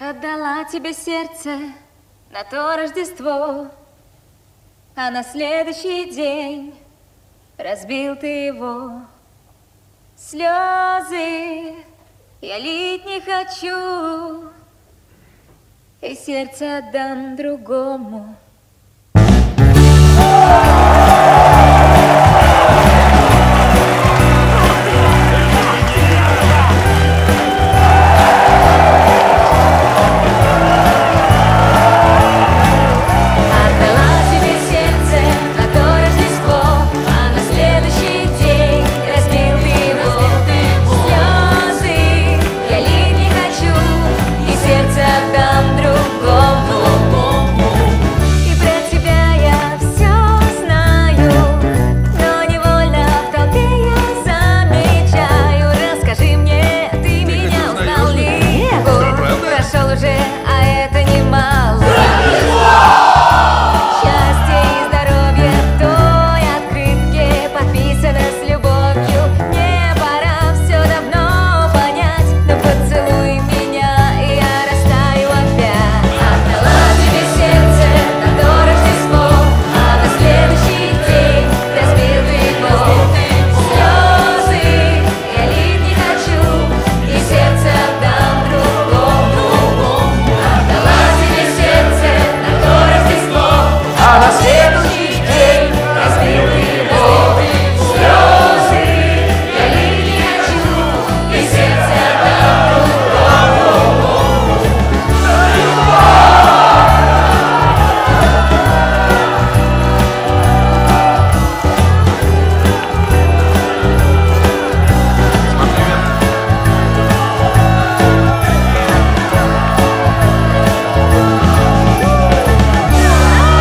Отдала тебе сердце на то Рождество, а на следующий день разбил ты его. Слезы я лить не хочу, и сердце отдам другому.